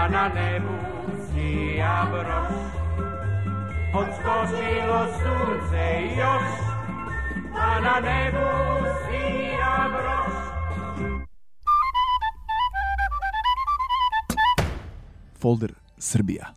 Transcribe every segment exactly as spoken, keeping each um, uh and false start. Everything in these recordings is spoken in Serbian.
pa na nebu sija broš. Odskočilo sunce još, pa na nebu sija broš. Folder Srbija.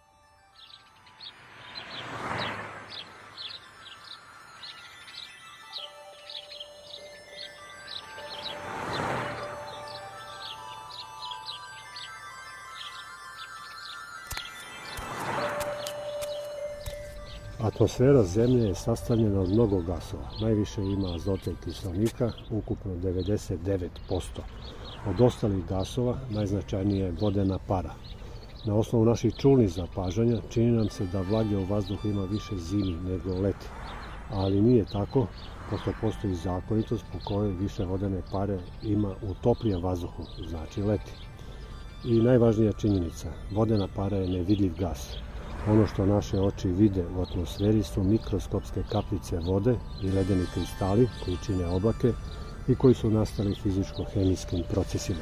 Atmosfera Zemlje je sastavljena od mnogo gasova. Najviše ima azota i kiseonika, ukupno devedeset devet posto. Od ostalih gasova najznačajnija je vodena para. Na osnovu naših čulnih zapažanja čini nam se da vlage u vazduhu ima više zimi nego leti. Ali nije tako, pošto postoji zakonitost po kojoj više vodene pare ima u toplijem vazduhu, znači leti. I najvažnija činjenica, vodena para je nevidljiv gas. Ono što naše oči vide u atmosferi su mikroskopske kapljice vode i ledeni kristali koji čine oblake i koji su nastali fizičko-hemijskim procesima.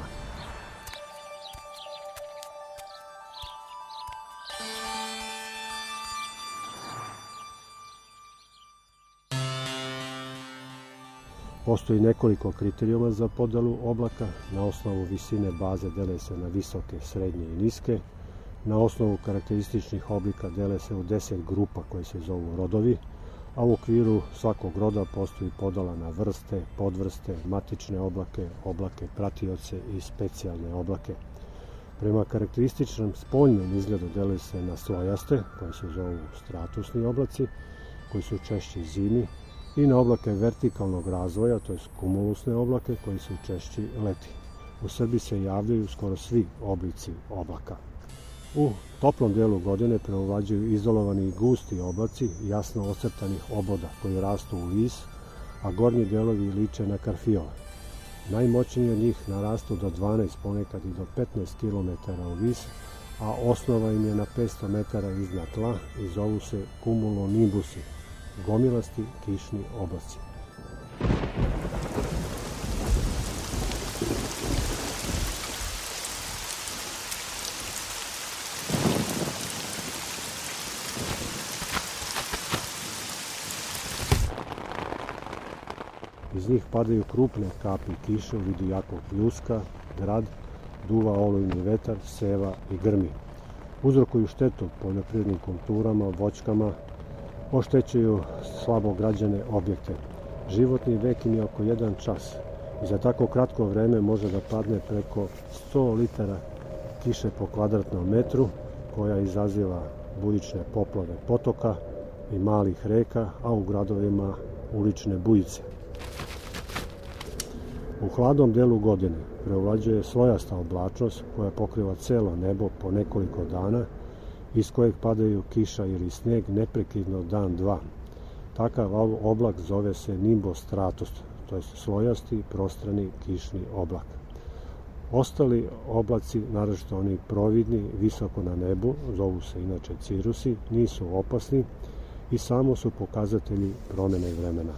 Postoji nekoliko kriterijuma za podelu oblaka. Na osnovu visine baze dele se na visoke, srednje i niske. Na osnovu karakterističnih oblika dele se u deset grupa koje se zovu rodovi, a u okviru svakog roda postoji podela na vrste, podvrste, matične oblake, oblake pratioce i specijalne oblake. Prema karakterističnom spoljnom izgledu dele se na slojaste, koje se zovu stratusni oblaci, koji su češći zimi, i na oblake vertikalnog razvoja, to je kumulusne oblake, koji su češći leti. U Srbiji se javljaju skoro svi oblici oblaka. U toplom delu godine preovlađuju izolovani gusti oblaci jasno ocrtanih oboda koji rastu u vis, a gornji delovi liče na karfiole. Najmoćniji od njih narastu do dvanaest, ponekad i do petnaest kilometara u vis, a osnova im je na petsto metara iznad tla i zovu se cumulonimbusi, gomilasti kišni oblaci. Iz njih padaju krupne kapi kiše u vidu jakog pljuska, grad, duva olujni vetar, seva i grmi. Uzrokuju štetu poljoprivrednim kulturama, voćkama, oštećuju slabo građene objekte. Životni vek im je oko jedan čas i za tako kratko vreme može da padne preko sto litara kiše po kvadratnom metru, koja izaziva bujične poplave potoka i malih reka, a u gradovima ulične bujice. U hladnom delu godine preovlađuje slojasta oblačnost koja pokriva celo nebo po nekoliko dana, iz kojeg padaju kiša ili sneg neprekidno dan dva. Takav oblak zove se nimbostratus, to je slojasti prostrani kišni oblak. Ostali oblaci, naročito oni providni, visoko na nebu, zovu se inače cirusi, nisu opasni i samo su pokazatelji promene vremena.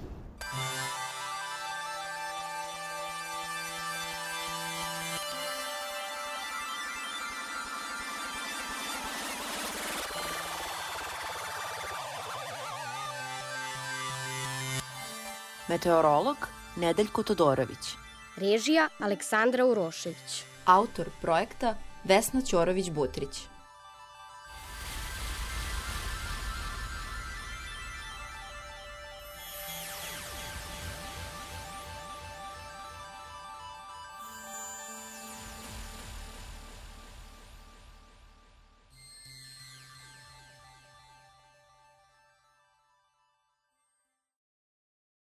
Meteorolog Nedeljko Todorović. Režija Aleksandra Urošević. Autor projekta Vesna Ćorović-Butrić.